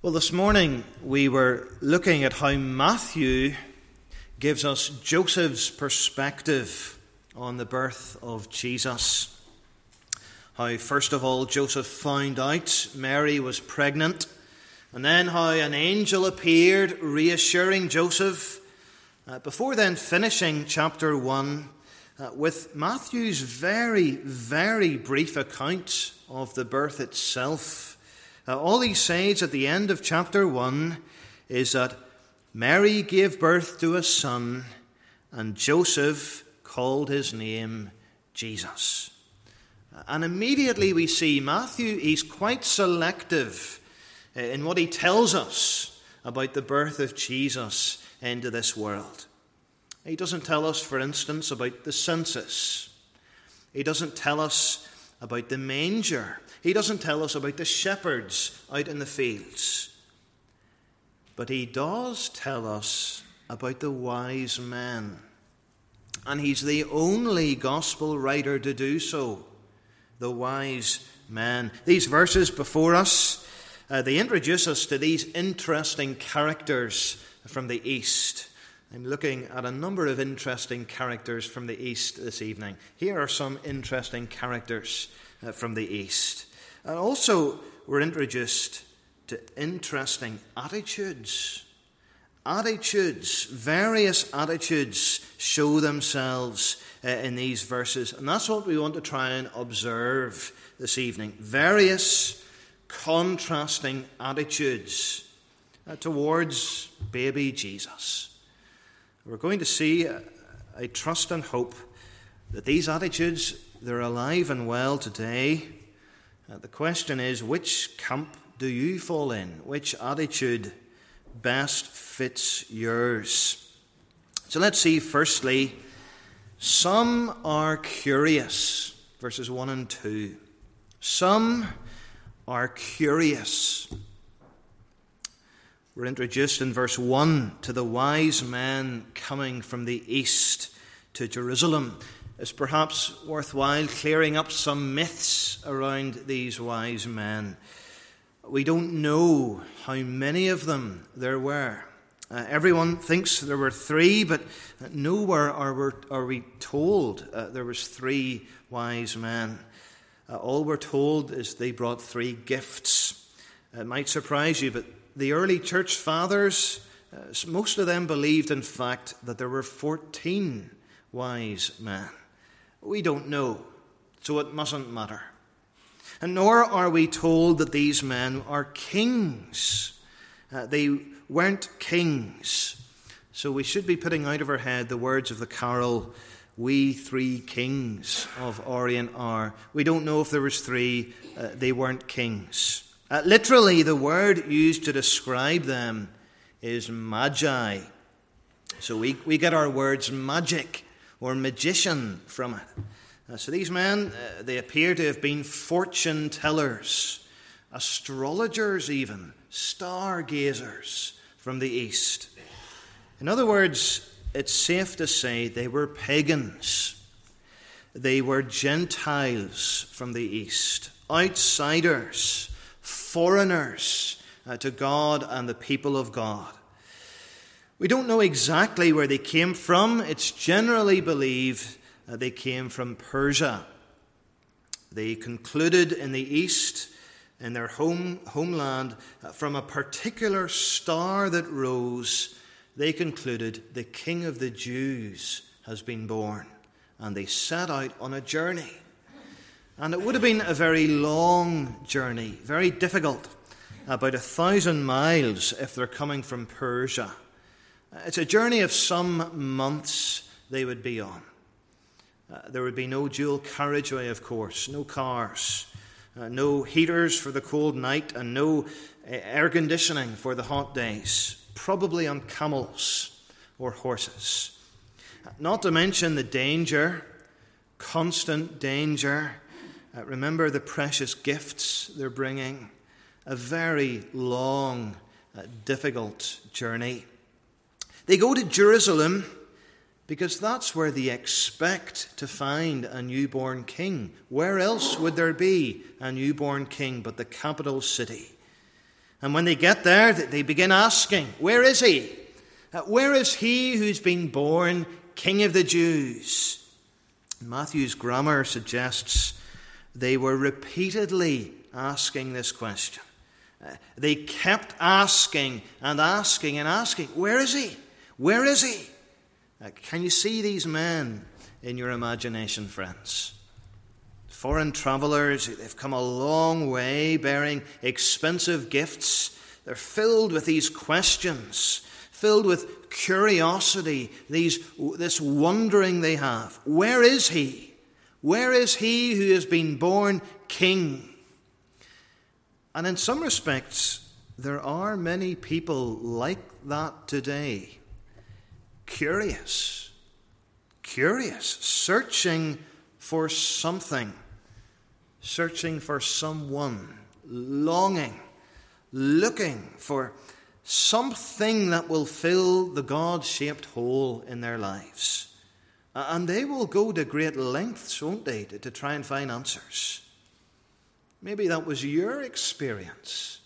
Well, this morning we were looking at how Matthew gives us Joseph's perspective on the birth of Jesus. How, first of all, Joseph found out Mary was pregnant, and then how an angel appeared reassuring Joseph, before then finishing chapter 1 with Matthew's very, very brief account of the birth itself. All he says at the end of chapter 1 is that Mary gave birth to a son, and Joseph called his name Jesus. And immediately we see Matthew, he's quite selective in what he tells us about the birth of Jesus into this world. He doesn't tell us, for instance, about the census. He doesn't tell us about the manger. He doesn't tell us about the shepherds out in the fields. But he does tell us about the wise men. And he's the only gospel writer to do so. The wise men. These verses before us, they introduce us to these interesting characters from the East. I'm looking at a number of interesting characters from the East this evening. Here are some interesting characters from the East. And also, we're introduced to interesting attitudes. Various attitudes show themselves in these verses. And that's what we want to try and observe this evening. Various contrasting attitudes towards baby Jesus. We're going to see, I trust and hope, that these attitudes, they're alive and well today. The question is, which camp do you fall in? Which attitude best fits yours? So let's see, firstly, some are curious, verses 1 and 2. Some are curious. We're introduced in verse 1 to the wise men coming from the east to Jerusalem. It's perhaps worthwhile clearing up some myths around these wise men. We don't know how many of them there were. Everyone thinks there were 3, but nowhere are we told there was 3 wise men. All we're told is they brought 3 gifts. It might surprise you, but the early church fathers, most of them believed, in fact, that there were 14 wise men. We don't know, so it mustn't matter. And nor are we told that these men are kings. They weren't kings. So we should be putting out of our head the words of the carol, "We 3 kings of Orient are." We don't know if there was 3. They weren't kings. Literally, the word used to describe them is magi. So we get our words magic or magician from it. So these men, they appear to have been fortune tellers, astrologers even, stargazers from the east. In other words, it's safe to say they were pagans. They were Gentiles from the east, outsiders, foreigners to God and the people of God. We don't know exactly where they came from. It's generally believed they came from Persia. They concluded in the east, in their homeland, from a particular star that rose, they concluded the King of the Jews has been born. And they set out on a journey. And it would have been a very long journey, very difficult, about 1,000 miles if they're coming from Persia. It's a journey of some months they would be on. There would be no dual carriageway, of course, no cars, no heaters for the cold night, and no air conditioning for the hot days, probably on camels or horses. Not to mention the danger, constant danger. Remember the precious gifts they're bringing. A very long, difficult journey. They go to Jerusalem because that's where they expect to find a newborn king. Where else would there be a newborn king but the capital city? And when they get there, they begin asking, where is he? Where is he who's been born King of the Jews? Matthew's grammar suggests they were repeatedly asking this question. They kept asking and asking and asking, where is he? Where is he? Can you see these men in your imagination, friends? Foreign travelers, they've come a long way bearing expensive gifts. They're filled with these questions, filled with curiosity, this wondering they have. Where is he? Where is he who has been born king? And in some respects, there are many people like that today. Curious, searching for something, searching for someone, longing, looking for something that will fill the God-shaped hole in their lives. And they will go to great lengths, won't they, to try and find answers. Maybe that was your experience.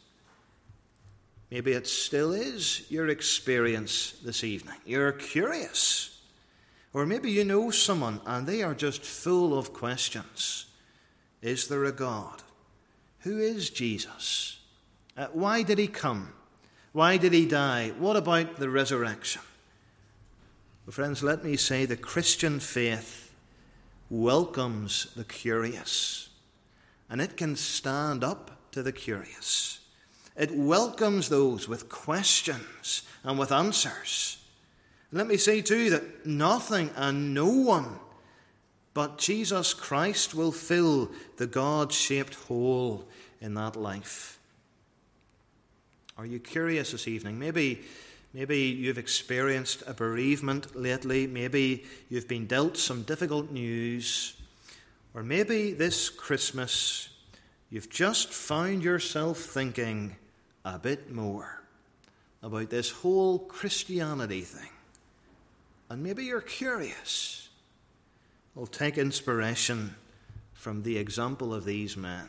Maybe it still is your experience this evening. You're curious. Or maybe you know someone and they are just full of questions. Is there a God? Who is Jesus? Why did he come? Why did he die? What about the resurrection? Well, friends, let me say the Christian faith welcomes the curious. And it can stand up to the curious. It welcomes those with questions and with answers. And let me say too that nothing and no one but Jesus Christ will fill the God-shaped hole in that life. Are you curious this evening? Maybe you've experienced a bereavement lately. Maybe you've been dealt some difficult news. Or maybe this Christmas you've just found yourself thinking a bit more about this whole Christianity thing. And maybe you're curious. Well, take inspiration from the example of these men.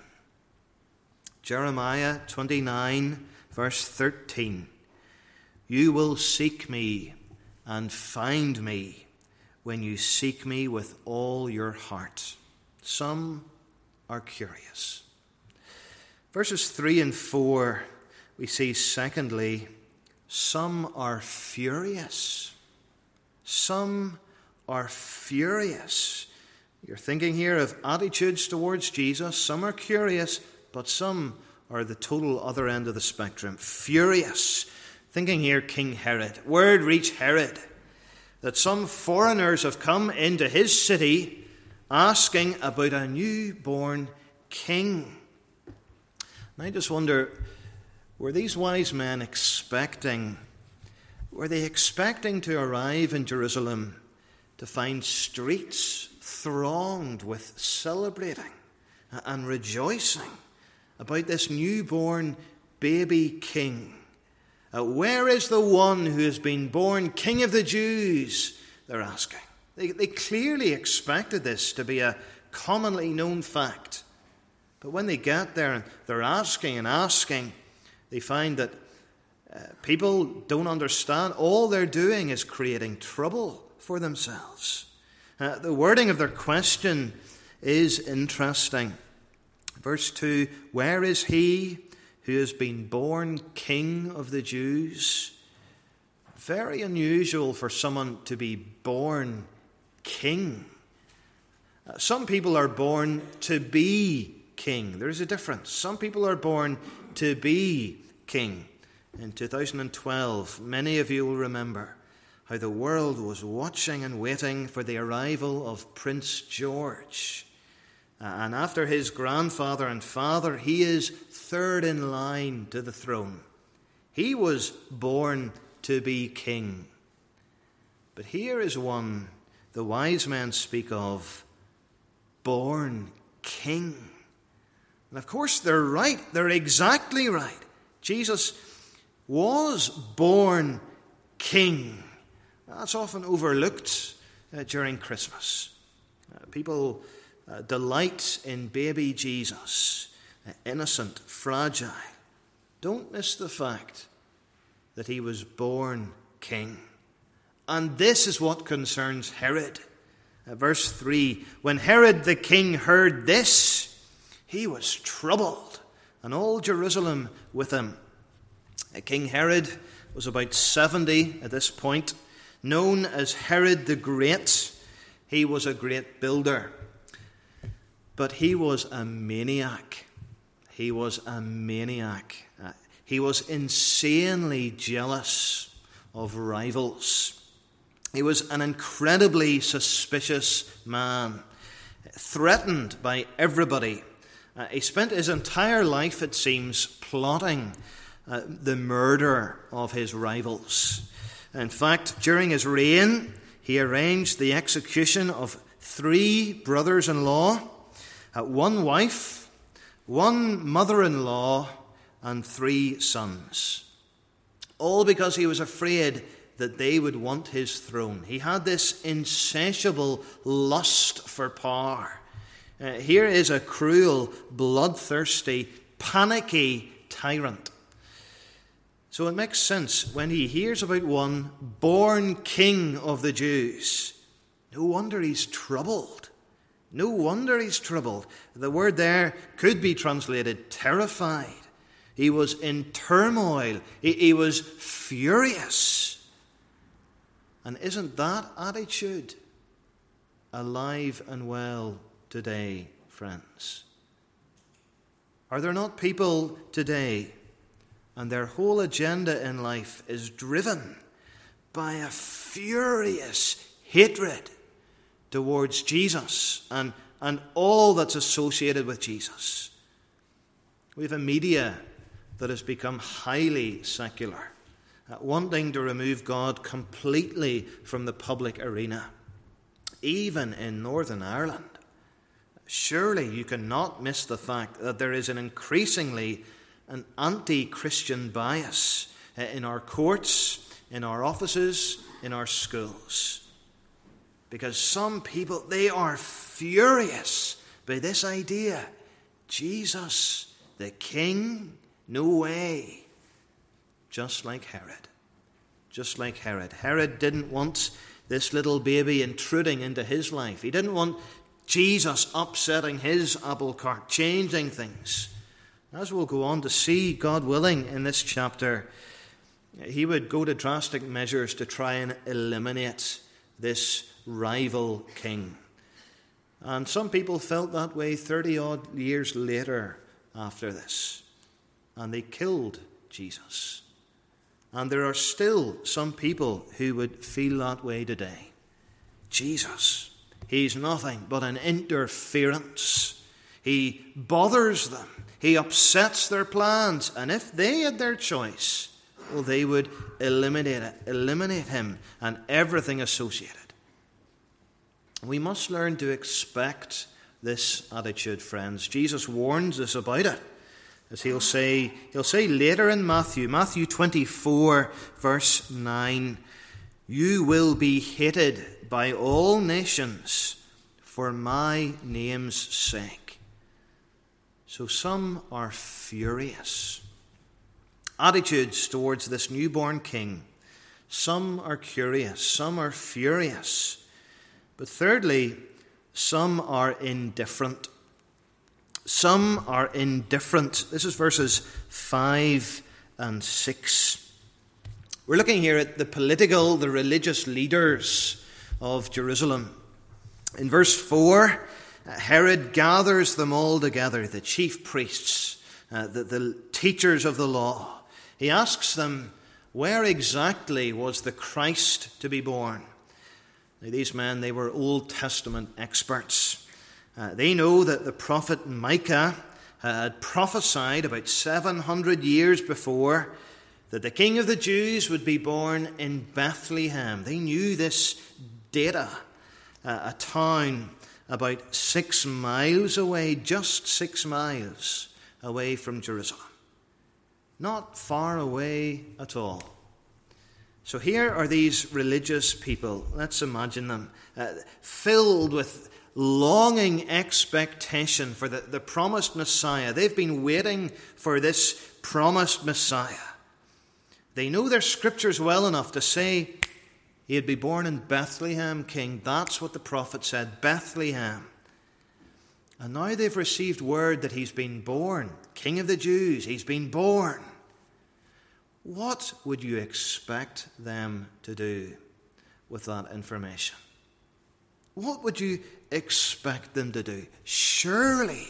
Jeremiah 29, verse 13. You will seek me and find me when you seek me with all your heart. Some are curious. Verses 3 and 4, we see secondly, some are furious. Some are furious. You're thinking here of attitudes towards Jesus. Some are curious, but some are the total other end of the spectrum. Furious. Thinking here King Herod. Word reached Herod that some foreigners have come into his city asking about a newborn king. And I just wonder, were these wise men expecting to arrive in Jerusalem to find streets thronged with celebrating and rejoicing about this newborn baby king? Where is the one who has been born King of the Jews? They're asking. They clearly expected this to be a commonly known fact. But when they get there and they're asking and asking, they find that people don't understand. All they're doing is creating trouble for themselves. The wording of their question is interesting. Verse 2, where is he who has been born King of the Jews? Very unusual for someone to be born king. Some people are born to be king. There's a difference. Some people are born to be king. In 2012, many of you will remember how the world was watching and waiting for the arrival of Prince George. And after his grandfather and father, he is third in line to the throne. He was born to be king. But here is one the wise men speak of, born king. And of course they're right. They're exactly right. Jesus was born king. That's often overlooked during Christmas. People delight in baby Jesus, innocent, fragile. Don't miss the fact that he was born king. And this is what concerns Herod. Verse 3, when Herod the king heard this, he was troubled, and all Jerusalem with him. King Herod was about 70 at this point, known as Herod the Great. He was a great builder, but he was a maniac. He was a maniac. He was insanely jealous of rivals. He was an incredibly suspicious man, threatened by everybody. He spent his entire life, it seems, plotting the murder of his rivals. In fact, during his reign, he arranged the execution of 3 brothers-in-law, 1 wife, 1 mother-in-law, and 3 sons. All because he was afraid that they would want his throne. He had this insatiable lust for power. Here is a cruel, bloodthirsty, panicky tyrant. So it makes sense when he hears about one born king of the Jews. No wonder he's troubled. No wonder he's troubled. The word there could be translated terrified. He was in turmoil. He was furious. And isn't that attitude alive and well today, friends? Are there not people today, and their whole agenda in life is driven by a furious hatred towards Jesus and all that's associated with Jesus? We have a media that has become highly secular, wanting to remove God completely from the public arena, even in Northern Ireland. Surely you cannot miss the fact that there is an anti-Christian bias in our courts, in our offices, in our schools. Because some people, they are furious by this idea. Jesus, the King, no way. Just like Herod. Just like Herod. Herod didn't want this little baby intruding into his life. He didn't want Jesus upsetting his apple cart, changing things. As we'll go on to see, God willing, in this chapter, he would go to drastic measures to try and eliminate this rival king. And some people felt that way 30-odd years later after this. And they killed Jesus. And there are still some people who would feel that way today. Jesus, he's nothing but an interference. He bothers them. He upsets their plans. And if they had their choice, well, they would eliminate him and everything associated. We must learn to expect this attitude, friends. Jesus warns us about it. As he'll say later in Matthew 24, verse 9, "You will be hated by all nations for my name's sake." So some are furious. Attitudes towards this newborn king. Some are curious. Some are furious. But thirdly, some are indifferent. Some are indifferent. This is verses 5 and 6. We're looking here at the religious leaders of Jerusalem. In verse 4, Herod gathers them all together, the chief priests, the teachers of the law. He asks them, where exactly was the Christ to be born? Now, these men, they were Old Testament experts. They know that the prophet Micah had prophesied about 700 years before that the King of the Jews would be born in Bethlehem. They knew this data, a town about 6 miles away, just 6 miles away from Jerusalem. Not far away at all. So here are these religious people, let's imagine them, filled with longing expectation for the promised Messiah. They've been waiting for this promised Messiah. They know their scriptures well enough to say, he'd be born in Bethlehem, king. That's what the prophet said, Bethlehem. And now they've received word that he's been born, King of the Jews. He's been born. What would you expect them to do with that information? What would you expect them to do? Surely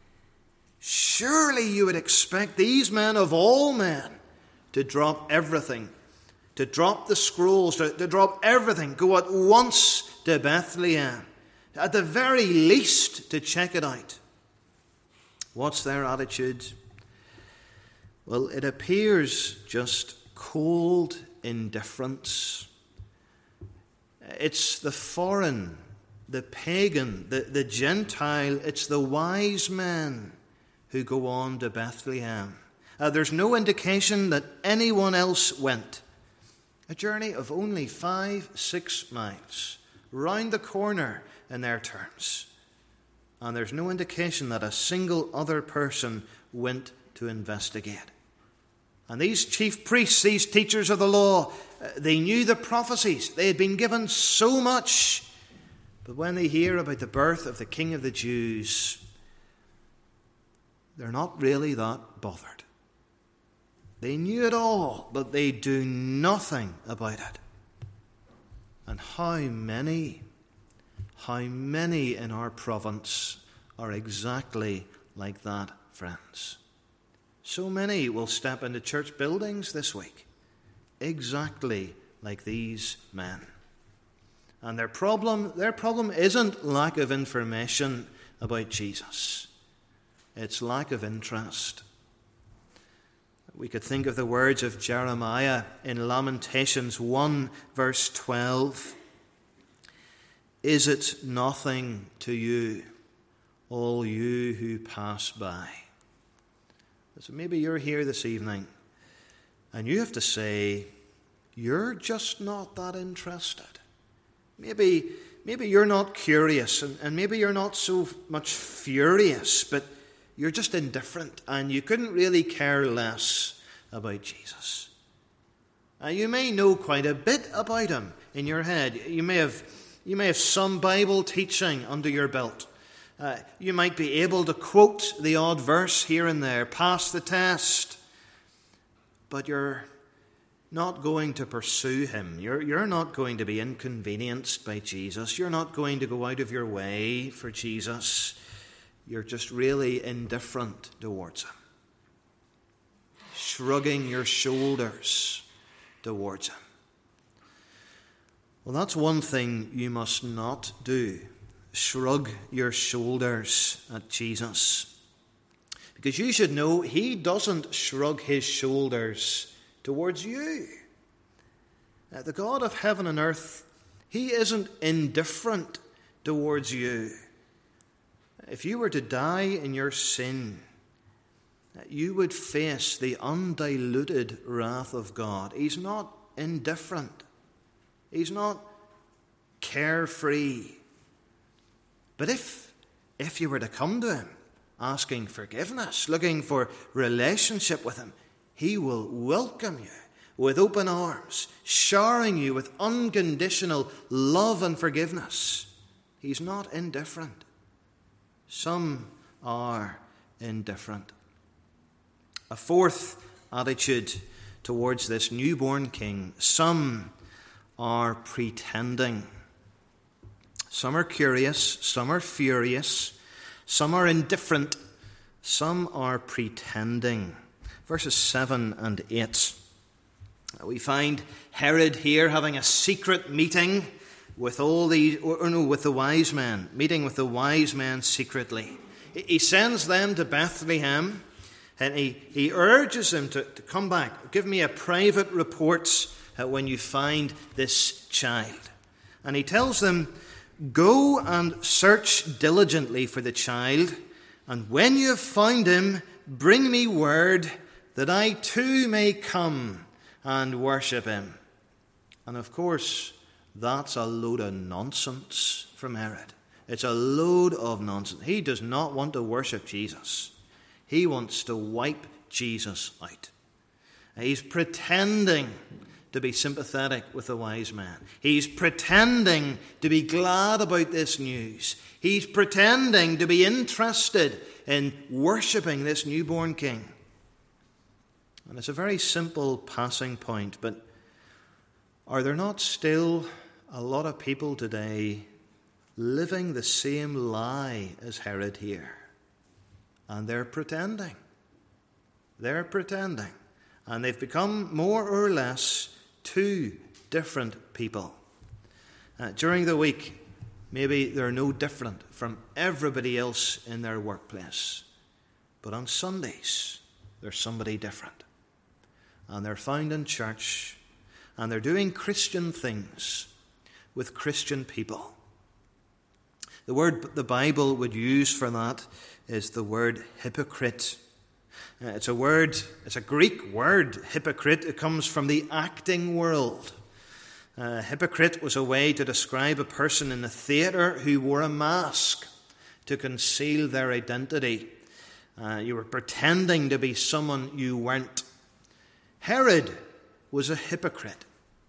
you would expect these men of all men to drop everything, to drop the scrolls, to drop everything, go at once to Bethlehem, at the very least to check it out. What's their attitude? Well, it appears just cold indifference. It's the foreign, the pagan, the Gentile, it's the wise men who go on to Bethlehem. There's no indication that anyone else went. A journey of only 5-6 miles, round the corner in their terms. And there's no indication that a single other person went to investigate. And these chief priests, these teachers of the law, they knew the prophecies. They had been given so much. But when they hear about the birth of the King of the Jews, they're not really that bothered. They knew it all, but they do nothing about it. And how many in our province are exactly like that, friends? So many will step into church buildings this week, exactly like these men. And their problem isn't lack of information about Jesus. It's lack of interest. We could think of the words of Jeremiah in Lamentations 1, verse 12. Is it nothing to you, all you who pass by? So maybe you're here this evening and you have to say, you're just not that interested. Maybe you're not curious and maybe you're not so much furious, but you're just indifferent and you couldn't really care less about Jesus. You may know quite a bit about him in your head. You may have some Bible teaching under your belt. You might be able to quote the odd verse here and there, pass the test, but you're not going to pursue him. You're not going to be inconvenienced by Jesus. You're not going to go out of your way for Jesus. You're just really indifferent towards him, shrugging your shoulders towards him. Well, that's one thing you must not do. Shrug your shoulders at Jesus. Because you should know he doesn't shrug his shoulders towards you. The God of heaven and earth, he isn't indifferent towards you. If you were to die in your sin, you would face the undiluted wrath of God. He's not indifferent. He's not carefree. But if you were to come to him, asking forgiveness, looking for relationship with him, he will welcome you with open arms, showering you with unconditional love and forgiveness. He's not indifferent. Some are indifferent. A fourth attitude towards this newborn king: some are pretending. Some are curious, some are furious, some are indifferent, some are pretending. Verses 7 and 8. We find Herod here having a secret meeting with with the wise men, meeting with the wise men secretly. He sends them to Bethlehem and he urges them to come back. Give me a private report when you find this child. And he tells them, go and search diligently for the child, and when you have found him, bring me word that I too may come and worship him. And of course, that's a load of nonsense from Herod. It's a load of nonsense. He does not want to worship Jesus. He wants to wipe Jesus out. He's pretending to be sympathetic with the wise man. He's pretending to be glad about this news. He's pretending to be interested in worshipping this newborn king. And it's a very simple passing point, but are there not still a lot of people today living the same lie as Herod here? And they're pretending. They're pretending. And they've become more or less two different people. During the week, maybe they're no different from everybody else in their workplace. But on Sundays, they're somebody different. And they're found in church, and they're doing Christian things with Christian people. The word the Bible would use for that is the word hypocrite. It's a Greek word, hypocrite. It comes from the acting world. Hypocrite was a way to describe a person in the theatre who wore a mask to conceal their identity. You were pretending to be someone you weren't. Herod was a hypocrite.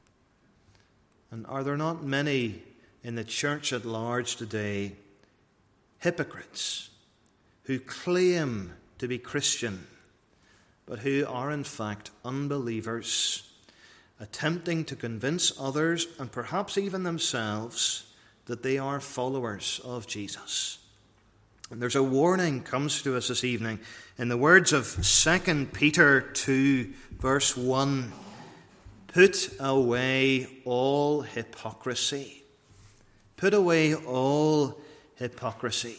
And are there not many in the church at large today, hypocrites, who claim to be Christian, but who are in fact unbelievers, attempting to convince others and perhaps even themselves that they are followers of Jesus? And there's a warning comes to us this evening in the words of 2 Peter 2, verse 1. Put away all hypocrisy. Put away all hypocrisy.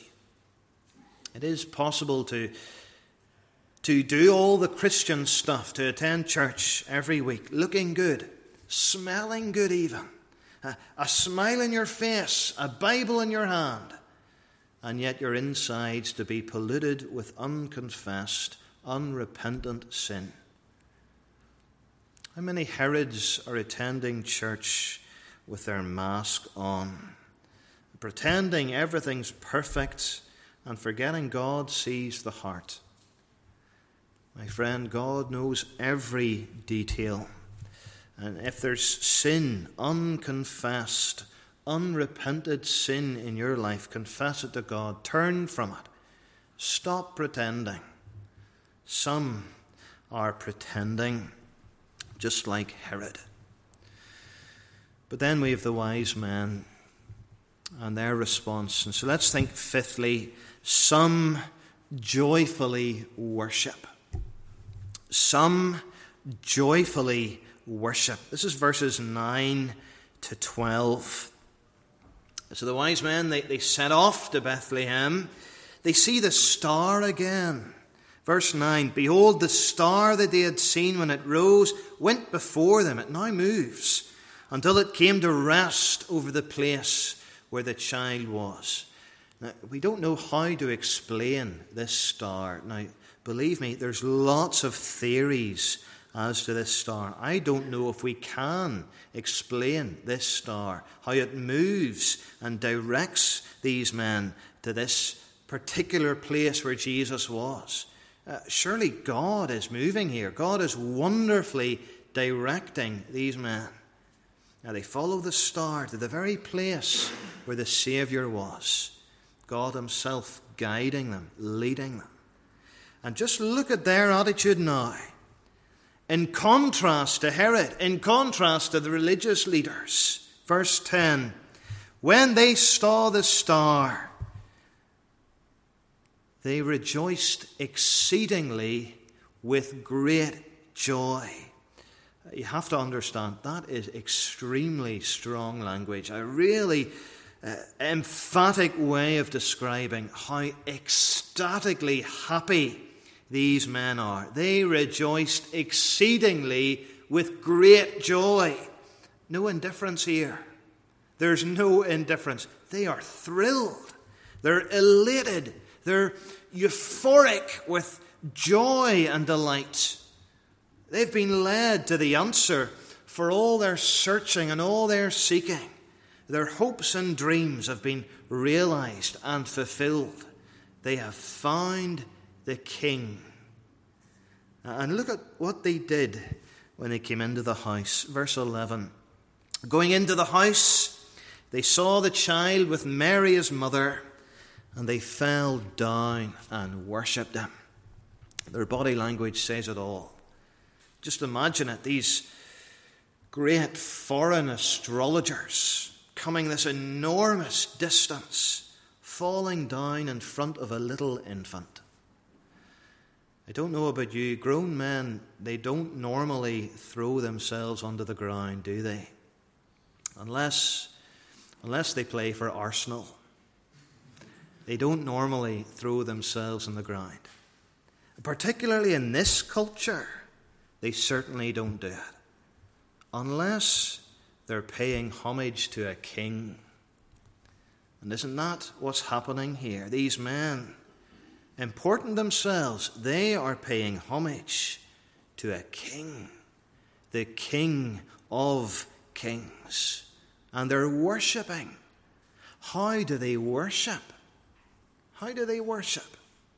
It is possible to do all the Christian stuff, to attend church every week, looking good, smelling good even, a smile in your face, a Bible in your hand, and yet your insides to be polluted with unconfessed, unrepentant sin. How many Herods are attending church with their mask on, pretending everything's perfect and forgetting God sees the heart? My friend, God knows every detail. And if there's sin, unconfessed, unrepented sin in your life, confess it to God. Turn from it. Stop pretending. Some are pretending, just like Herod. But then we have the wise men and their response. And so let's think fifthly, some joyfully worship. Some joyfully worship. This is verses 9 to 12. So the wise men, they set off to Bethlehem. They see the star again. Verse 9, behold, the star that they had seen when it rose went before them. It now moves until it came to rest over the place where the child was. Now, we don't know how to explain this star. Now, believe me, there's lots of theories as to this star. I don't know if we can explain this star, how it moves and directs these men to this particular place where Jesus was. Surely God is moving here. God is wonderfully directing these men. Now they follow the star to the very place where the Saviour was. God himself guiding them, leading them. And just look at their attitude now. In contrast to Herod, in contrast to the religious leaders. Verse 10, when they saw the star, they rejoiced exceedingly with great joy. You have to understand, that is extremely strong language. A really emphatic way of describing how ecstatically happy these men are. They rejoiced exceedingly with great joy. No indifference here. There's no indifference. They are thrilled. They're elated. They're euphoric with joy and delight. They've been led to the answer for all their searching and all their seeking. Their hopes and dreams have been realized and fulfilled. They have found the King. And look at what they did when they came into the house. Verse 11. Going into the house, they saw the child with Mary his mother, and they fell down and worshipped him. Their body language says it all. Just imagine it, these great foreign astrologers coming this enormous distance, falling down in front of a little infant. I don't know about you, grown men, they don't normally throw themselves onto the ground, do they? Unless they play for Arsenal. They don't normally throw themselves on the ground. Particularly in this culture, they certainly don't do it. Unless they're paying homage to a king. And isn't that what's happening here? These men, important themselves, they are paying homage to a king, the King of Kings. And they're worshipping. How do they worship? How do they worship?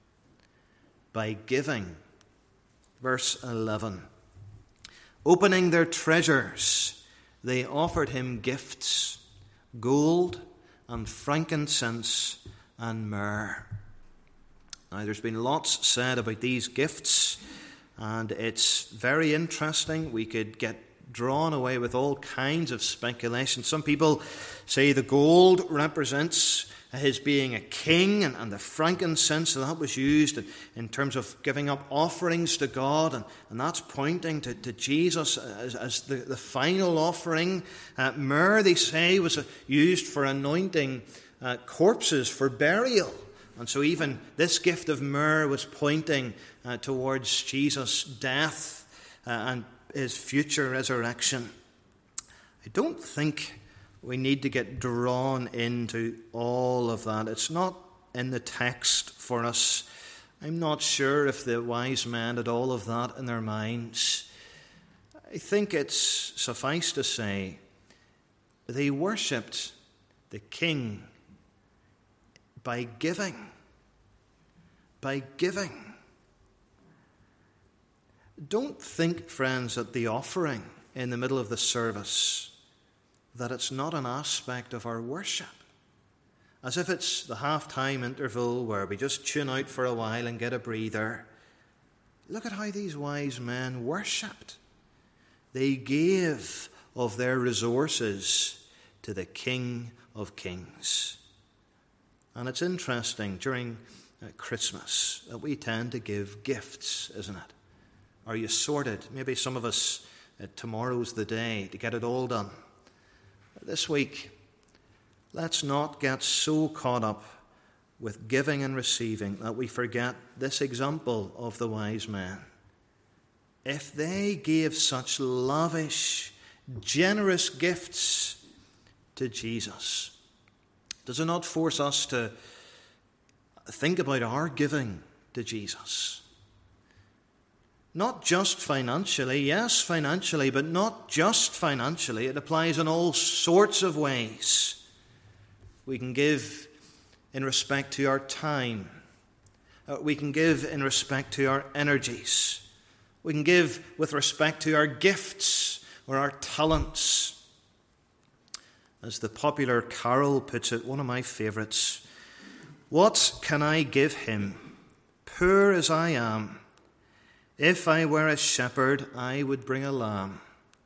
By giving. Verse 11. Opening their treasures, they offered him gifts, gold and frankincense and myrrh. Now, there's been lots said about these gifts, and it's very interesting. We could get drawn away with all kinds of speculation. Some people say the gold represents his being a king, and the frankincense that was used in terms of giving up offerings to God, and that's pointing to Jesus as the final offering. Myrrh, they say, was used for anointing corpses for burial. And so even this gift of myrrh was pointing towards Jesus' death and his future resurrection. I don't think we need to get drawn into all of that. It's not in the text for us. I'm not sure if the wise men had all of that in their minds. I think it's suffice to say they worshipped the King by giving. By giving. Don't think, friends, that the offering in the middle of the service, that it's not an aspect of our worship. As if it's the half-time interval where we just tune out for a while and get a breather. Look at how these wise men worshipped. They gave of their resources to the King of Kings. And it's interesting, during Christmas, that we tend to give gifts, isn't it? Are you sorted? Maybe some of us, tomorrow's the day to get it all done. This week, let's not get so caught up with giving and receiving that we forget this example of the wise men. If they gave such lavish, generous gifts to Jesus, does it not force us to think about our giving to Jesus? Not just financially, yes, financially, but not just financially. It applies in all sorts of ways. We can give in respect to our time. We can give in respect to our energies. We can give with respect to our gifts or our talents. As the popular carol puts it, one of my favourites, "What can I give him, poor as I am? If I were a shepherd, I would bring a lamb.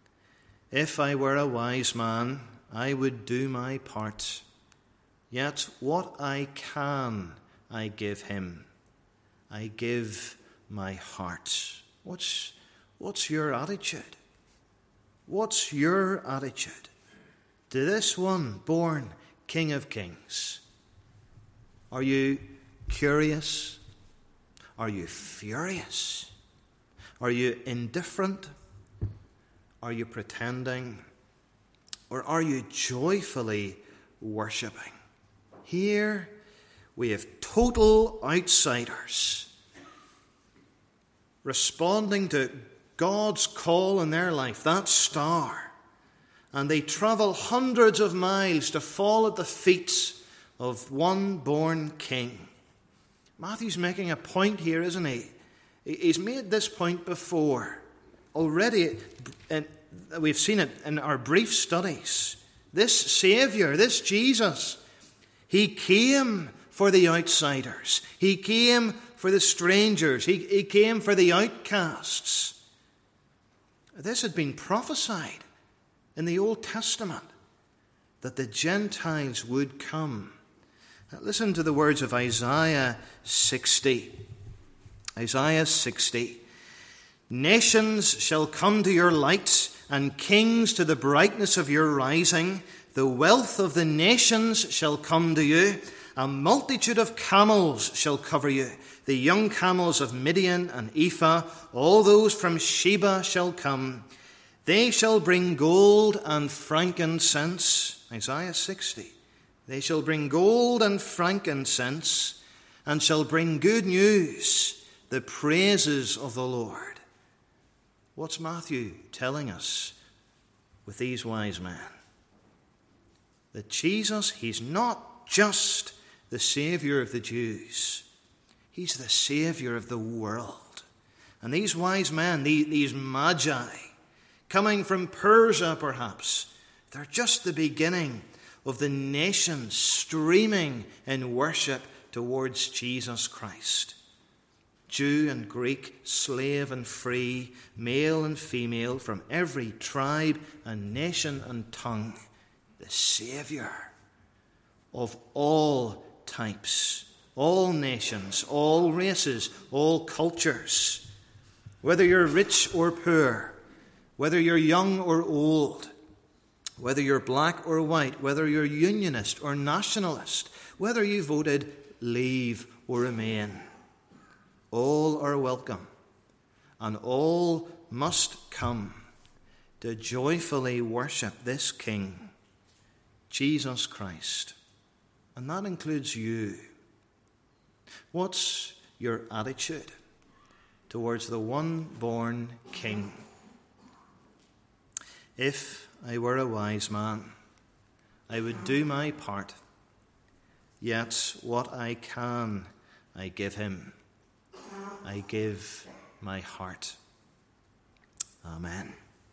If I were a wise man, I would do my part. Yet what I can, I give him. I give my heart." What's your attitude? What's your attitude to this one born King of Kings? Are you curious? Are you furious? Are you indifferent? Are you pretending? Or are you joyfully worshipping? Here we have total outsiders responding to God's call in their life, that star. And they travel hundreds of miles to fall at the feet of one born king. Matthew's making a point here, isn't he? He's made this point before. Already, we've seen it in our brief studies. This Saviour, this Jesus, he came for the outsiders. He came for the strangers. He came for the outcasts. This had been prophesied in the Old Testament, that the Gentiles would come. Now, listen to the words of Isaiah 60. Isaiah 60. Nations shall come to your light, and kings to the brightness of your rising. The wealth of the nations shall come to you. A multitude of camels shall cover you. The young camels of Midian and Ephah, all those from Sheba shall come. They shall bring gold and frankincense. Isaiah 60. They shall bring gold and frankincense, and shall bring good news, the praises of the Lord. What's Matthew telling us with these wise men? That Jesus, he's not just the Saviour of the Jews. He's the Saviour of the world. And these wise men, these magi, coming from Persia perhaps, they're just the beginning of the nations streaming in worship towards Jesus Christ. Jew and Greek, slave and free, male and female, from every tribe and nation and tongue, the Saviour of all types, all nations, all races, all cultures. Whether you're rich or poor, whether you're young or old, whether you're black or white, whether you're unionist or nationalist, whether you voted Leave or Remain, all are welcome, and all must come to joyfully worship this King, Jesus Christ. And that includes you. What's your attitude towards the one born King? If I were a wise man, I would do my part, yet what I can I give him. I give my heart. Amen.